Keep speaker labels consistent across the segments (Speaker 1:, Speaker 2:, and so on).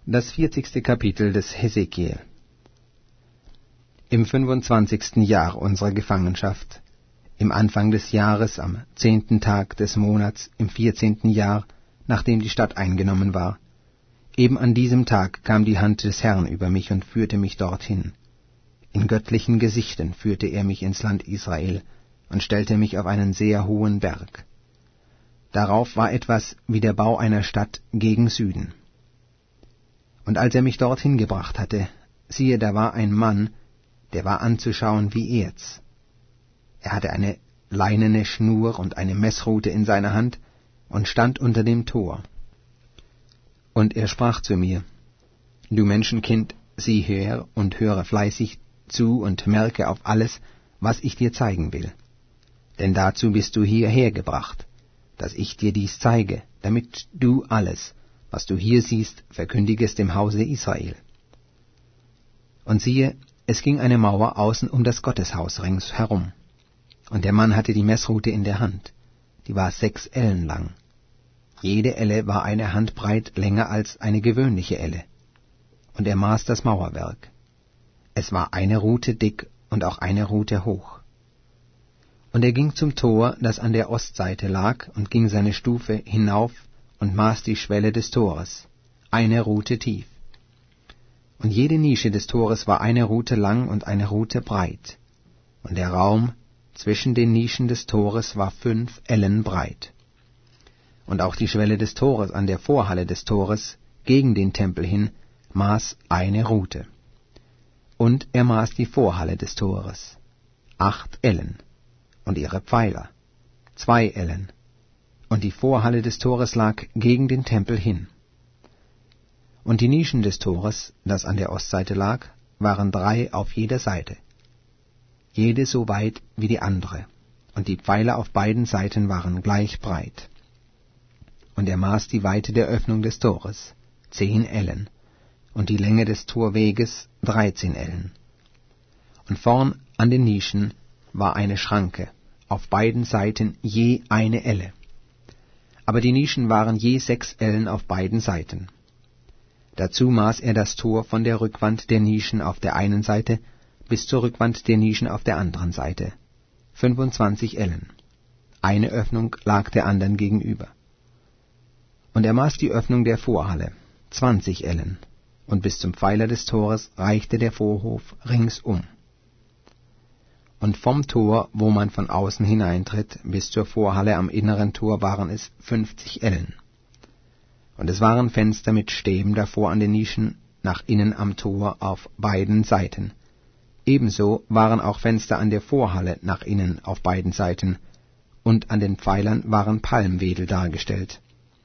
Speaker 1: Das 40. Kapitel des Hesekiel. Im 25. Jahr unserer Gefangenschaft, im Anfang des Jahres, am 10. Tag des Monats, im 14. Jahr, nachdem die Stadt eingenommen war, eben an diesem Tag kam die Hand des Herrn über mich und führte mich dorthin. In göttlichen Gesichten führte er mich ins Land Israel und stellte mich auf einen sehr hohen Berg. Darauf war etwas wie der Bau einer Stadt gegen Süden. Und als er mich dorthin gebracht hatte, siehe, da war ein Mann, der war anzuschauen wie Erz. Er hatte eine leinene Schnur und eine Messrute in seiner Hand und stand unter dem Tor. Und er sprach zu mir: Du Menschenkind, sieh her und höre fleißig zu und merke auf alles, was ich dir zeigen will. Denn dazu bist du hierher gebracht, dass ich dir dies zeige, damit du alles, was du hier siehst, verkündigest dem Hause Israel. Und siehe, es ging eine Mauer außen um das Gotteshaus ringsherum. Und der Mann hatte die Messrute in der Hand, die war 6 Ellen lang. Jede Elle war eine Handbreit länger als eine gewöhnliche Elle. Und er maß das Mauerwerk. Es war eine Rute dick und auch eine Rute hoch. Und er ging zum Tor, das an der Ostseite lag, und ging seine Stufe hinauf und maß die Schwelle des Tores, eine Rute tief. Und jede Nische des Tores war eine Rute lang und eine Rute breit. Und der Raum zwischen den Nischen des Tores war 5 Ellen breit. Und auch die Schwelle des Tores an der Vorhalle des Tores gegen den Tempel hin maß eine Rute. Und er maß die Vorhalle des Tores, 8 Ellen, und ihre Pfeiler, 2 Ellen. Und die Vorhalle des Tores lag gegen den Tempel hin. Und die Nischen des Tores, das an der Ostseite lag, waren 3 auf jeder Seite, jede so weit wie die andere, und die Pfeiler auf beiden Seiten waren gleich breit. Und er maß die Weite der Öffnung des Tores, 10 Ellen, und die Länge des Torweges 13 Ellen. Und vorn an den Nischen war eine Schranke, auf beiden Seiten je eine Elle. Aber die Nischen waren je 6 Ellen auf beiden Seiten. Dazu maß er das Tor von der Rückwand der Nischen auf der einen Seite bis zur Rückwand der Nischen auf der anderen Seite, 25 Ellen. Eine Öffnung lag der anderen gegenüber. Und er maß die Öffnung der Vorhalle, 20 Ellen, und bis zum Pfeiler des Tores reichte der Vorhof ringsum. Und vom Tor, wo man von außen hineintritt, bis zur Vorhalle am inneren Tor waren es 50 Ellen. Und es waren Fenster mit Stäben davor an den Nischen, nach innen am Tor auf beiden Seiten. Ebenso waren auch Fenster an der Vorhalle nach innen auf beiden Seiten, und an den Pfeilern waren Palmwedel dargestellt.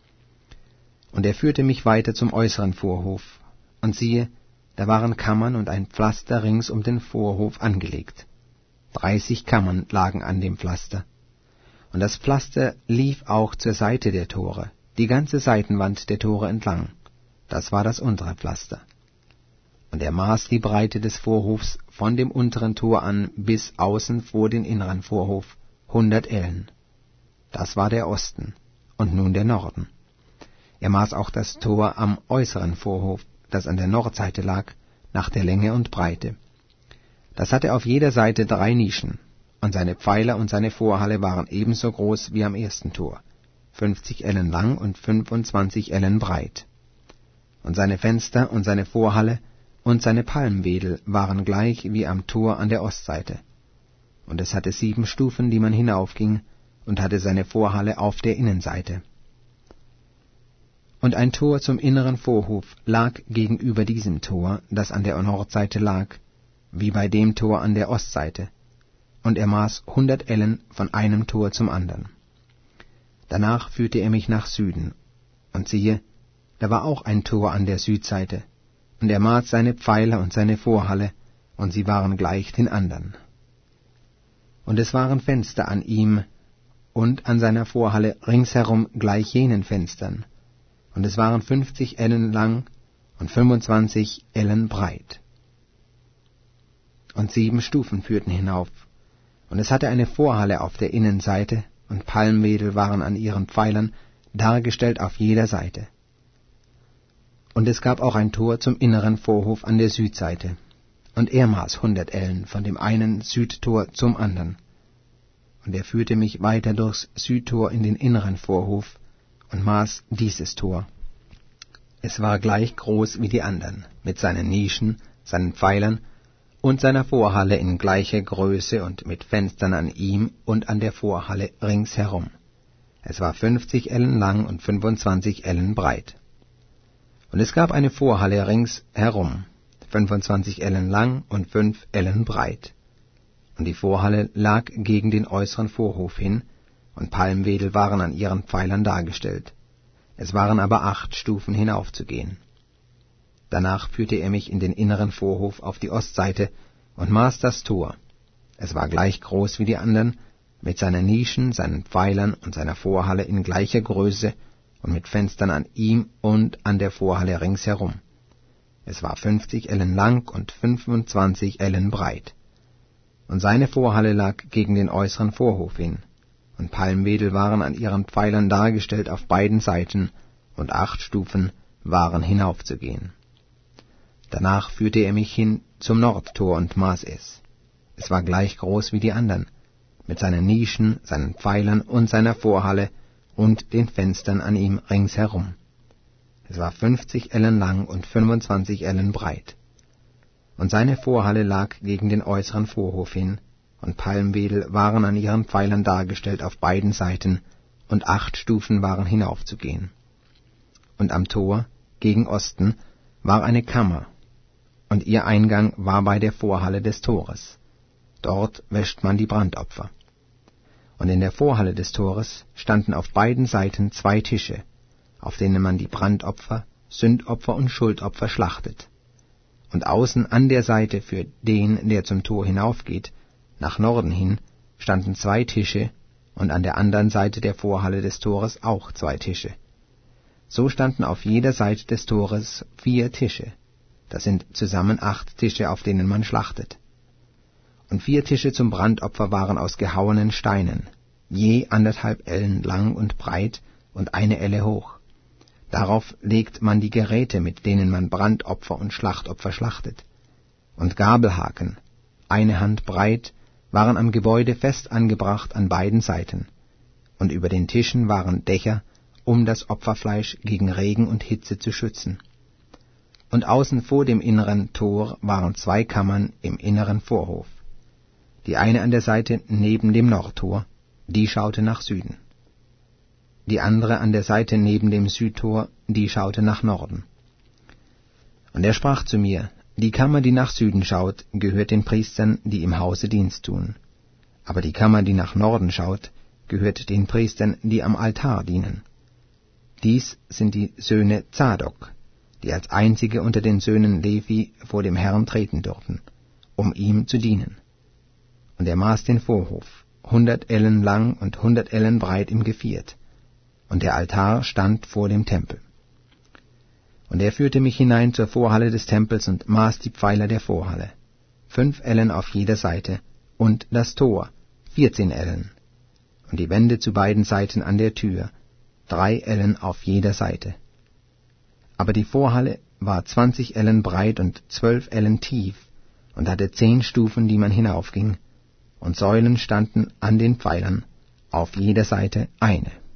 Speaker 1: Und er führte mich weiter zum äußeren Vorhof, und siehe, da waren Kammern und ein Pflaster rings um den Vorhof angelegt. 30 Kammern lagen an dem Pflaster. Und das Pflaster lief auch zur Seite der Tore, die ganze Seitenwand der Tore entlang. Das war das untere Pflaster. Und er maß die Breite des Vorhofs von dem unteren Tor an bis außen vor den inneren Vorhof, 100 Ellen. Das war der Osten, und nun der Norden. Er maß auch das Tor am äußeren Vorhof, das an der Nordseite lag, nach der Länge und Breite. Das hatte auf jeder Seite 3 Nischen, und seine Pfeiler und seine Vorhalle waren ebenso groß wie am ersten Tor, 50 Ellen lang und 25 Ellen breit. Und seine Fenster und seine Vorhalle und seine Palmwedel waren gleich wie am Tor an der Ostseite. Und es hatte 7 Stufen, die man hinaufging, und hatte seine Vorhalle auf der Innenseite. Und ein Tor zum inneren Vorhof lag gegenüber diesem Tor, das an der Nordseite lag, wie bei dem Tor an der Ostseite, und er maß 100 Ellen von einem Tor zum anderen. Danach führte er mich nach Süden, und siehe, da war auch ein Tor an der Südseite, und er maß seine Pfeiler und seine Vorhalle, und sie waren gleich den anderen. Und es waren Fenster an ihm und an seiner Vorhalle ringsherum gleich jenen Fenstern, und es waren 50 Ellen lang und 25 Ellen breit. Und 7 Stufen führten hinauf, und es hatte eine Vorhalle auf der Innenseite, und Palmwedel waren an ihren Pfeilern dargestellt auf jeder Seite. Und es gab auch ein Tor zum inneren Vorhof an der Südseite, und er maß 100 Ellen von dem einen Südtor zum anderen. Und er führte mich weiter durchs Südtor in den inneren Vorhof und maß dieses Tor. Es war gleich groß wie die anderen, mit seinen Nischen, seinen Pfeilern und seiner Vorhalle in gleicher Größe und mit Fenstern an ihm und an der Vorhalle ringsherum. Es war 50 Ellen lang und 25 Ellen breit. Und es gab eine Vorhalle ringsherum, 25 Ellen lang und 5 Ellen breit. Und die Vorhalle lag gegen den äußeren Vorhof hin, und Palmwedel waren an ihren Pfeilern dargestellt. Es waren aber 8 Stufen hinaufzugehen. Danach führte er mich in den inneren Vorhof auf die Ostseite und maß das Tor. Es war gleich groß wie die anderen, mit seinen Nischen, seinen Pfeilern und seiner Vorhalle in gleicher Größe und mit Fenstern an ihm und an der Vorhalle ringsherum. Es war 50 Ellen lang und 25 Ellen breit. Und seine Vorhalle lag gegen den äußeren Vorhof hin, und Palmwedel waren an ihren Pfeilern dargestellt auf beiden Seiten, und 8 Stufen waren hinaufzugehen. Danach führte er mich hin zum Nordtor und maß es. Es war gleich groß wie die anderen, mit seinen Nischen, seinen Pfeilern und seiner Vorhalle und den Fenstern an ihm ringsherum. Es war 50 Ellen lang und 25 Ellen breit. Und seine Vorhalle lag gegen den äußeren Vorhof hin, und Palmwedel waren an ihren Pfeilern dargestellt auf beiden Seiten, und 8 Stufen waren hinaufzugehen. Und am Tor, gegen Osten, war eine Kammer, und ihr Eingang war bei der Vorhalle des Tores. Dort wäscht man die Brandopfer. Und in der Vorhalle des Tores standen auf beiden Seiten 2 Tische, auf denen man die Brandopfer, Sündopfer und Schuldopfer schlachtet. Und außen an der Seite für den, der zum Tor hinaufgeht, nach Norden hin, standen 2 Tische, und an der anderen Seite der Vorhalle des Tores auch 2 Tische. So standen auf jeder Seite des Tores 4 Tische. Das sind zusammen 8 Tische, auf denen man schlachtet. Und 4 Tische zum Brandopfer waren aus gehauenen Steinen, je 1,5 Ellen lang und breit und 1 Elle hoch. Darauf legt man die Geräte, mit denen man Brandopfer und Schlachtopfer schlachtet. Und Gabelhaken, 1 Hand breit, waren am Gebäude fest angebracht an beiden Seiten. Und über den Tischen waren Dächer, um das Opferfleisch gegen Regen und Hitze zu schützen. Und außen vor dem inneren Tor waren 2 Kammern im inneren Vorhof. Die eine an der Seite neben dem Nordtor, die schaute nach Süden. Die andere an der Seite neben dem Südtor, die schaute nach Norden. Und er sprach zu mir, die Kammer, die nach Süden schaut, gehört den Priestern, die im Hause Dienst tun. Aber die Kammer, die nach Norden schaut, gehört den Priestern, die am Altar dienen. Dies sind die Söhne Zadok, die als einzige unter den Söhnen Levi vor dem Herrn treten dürfen, um ihm zu dienen. Und er maß den Vorhof, 100 Ellen lang und 100 Ellen breit im Geviert, und der Altar stand vor dem Tempel. Und er führte mich hinein zur Vorhalle des Tempels und maß die Pfeiler der Vorhalle, 5 Ellen auf jeder Seite, und das Tor, 14 Ellen, und die Wände zu beiden Seiten an der Tür, 3 Ellen auf jeder Seite. Aber die Vorhalle war 20 Ellen breit und 12 Ellen tief und hatte 10 Stufen, die man hinaufging, und Säulen standen an den Pfeilern, auf jeder Seite eine.